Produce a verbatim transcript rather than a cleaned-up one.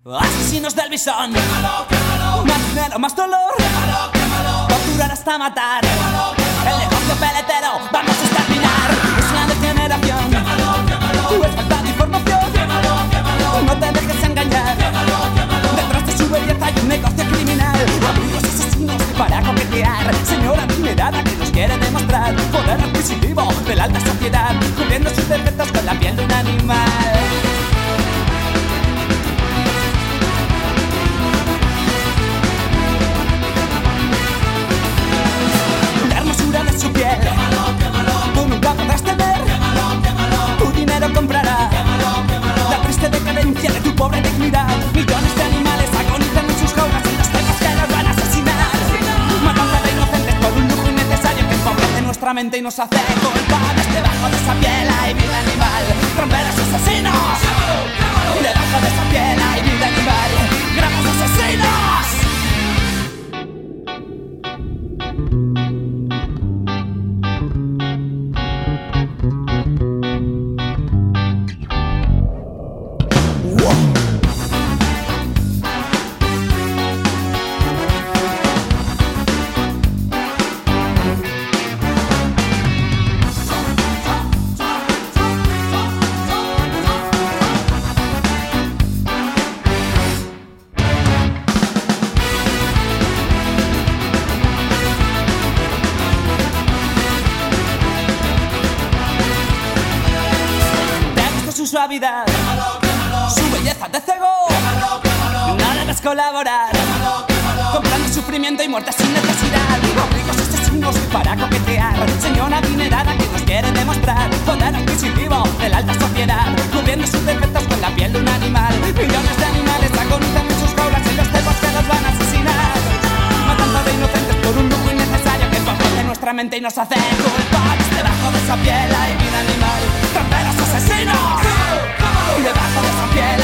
Asesinos del bisón, quémalo, quémalo. Más dinero, más dolor, Quémalo, quémalo. torturar hasta matar, Quémalo, quémalo. el negocio peletero, vamos a exterminar. Es una degeneración, Quémalo, quémalo. es falta de información, Quémalo, quémalo. no te dejes engañar. Quémalo, quémalo. Detrás de su belleza hay un negocio criminal, amigos asesinos para coquetear. Señora adinerada que nos quiere demostrar poder adquisitivo de la alta sociedad, cubriendo sus defectos con la piel de un animal. De su piel, Quémalo, quémalo. tú nunca podrás tener, Quémalo, quémalo. tu dinero comprará Quémalo, quémalo. la triste decadencia de tu pobre dignidad. Millones de animales agonizan en sus jaulas en los templos que nos van a asesinar, matando a inocentes por un lujo innecesario que empobrece nuestra mente y nos hace culpables. Debajo de esa piel hay vida animal, tromperos asesinos. Quémalo, quémalo. Debajo de esa piel hay vida animal, grandes asesinos. Su suavidad, Quémalo, quémalo. su belleza te cegó. Quémalo, quémalo. No debes colaborar, Quémalo, quémalo. comprando sufrimiento y muerte sin necesidad. Ricos asesinos para coquetear, señora adinerada que nos quiere demostrar poder adquisitivo de la alta sociedad, cubriendo sus defectos con la piel de un animal. Millones de animales agonizan en sus jaulas en los templos que los van a asesinar, matando de inocentes por un lujo innecesario que empobrece nuestra mente y nos hace culpables. Debajo de esa piel hay vida animal, tramperos asesinos. Debajo de esa piel